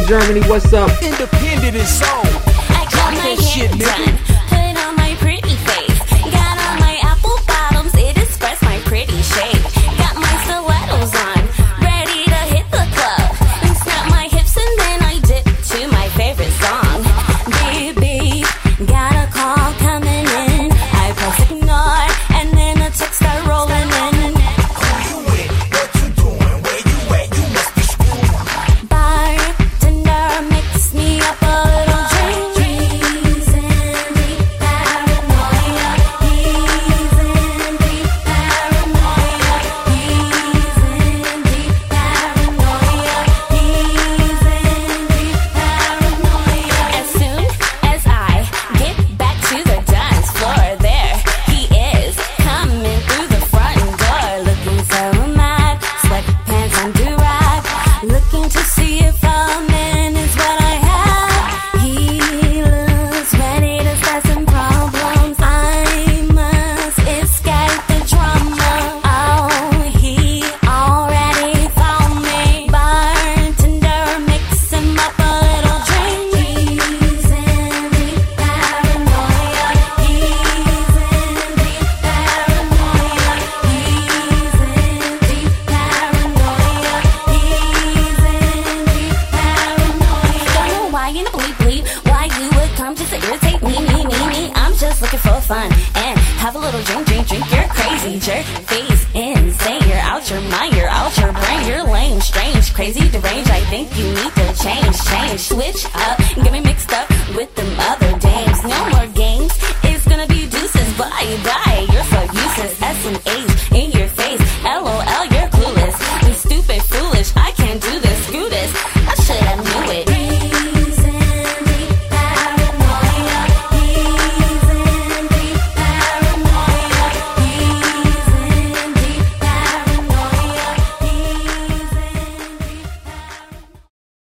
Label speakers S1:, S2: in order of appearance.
S1: in Germany. What's up?
S2: Independent and soul.
S3: I got my hair done, put on my pretty face. Got on my apple bottoms, it expressed my pretty shape. Got my stilettos on, ready to hit the club. And snap my hips and then I dip to my favorite song. Beep beep, got a call coming in. I press ignore and then a text start rolling in.
S2: Who you with? What you doing? Where you at? You must be screwed.
S3: Bartender, mix me up a little drink. He's in deep paranoia. He's in deep paranoia. He's in deep paranoia. He's in deep paranoia. As soon as I get back to the dance floor, there he is, coming through the front door, looking so mad. Sweatpants on do-rag, looking to see if I'm in is what I have. He looks ready to start some problems. I must escape the drama. Oh, he already found me. Bartender, mix him up a little drink. He's in deep paranoia. He's in deep paranoia. He's in deep paranoia. He's in deep paranoia. Don't know why in the bleep bleep, why you would come just to irritate me. I'm just looking for fun and have a little drink. You're crazy, jerk face, insane. You're out your mind, you're out your brain. You're lame, strange, crazy, deranged. I think you need to change. Switch up, get me mixed up with them other dames.